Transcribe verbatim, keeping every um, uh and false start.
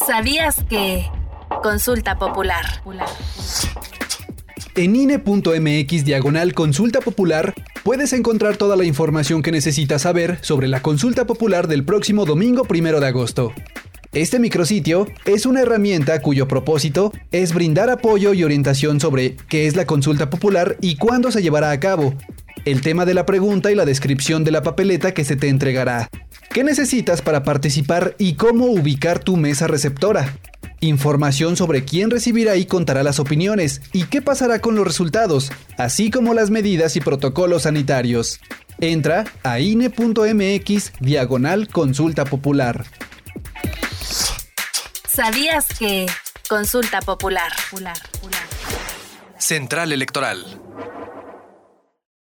¿Sabías que? Consulta popular. En I N E punto M X diagonal consulta popular puedes encontrar toda la información que necesitas saber sobre la consulta popular del próximo domingo primero de agosto. Este micrositio es una herramienta cuyo propósito es brindar apoyo y orientación sobre qué es la consulta popular y cuándo se llevará a cabo, el tema de la pregunta y la descripción de la papeleta que se te entregará, qué necesitas para participar y cómo ubicar tu mesa receptora, información sobre quién recibirá y contará las opiniones y qué pasará con los resultados, así como las medidas y protocolos sanitarios. Entra a I N E punto M X diagonal consulta popular. ¿Sabías que? Consulta popular. Central Electoral.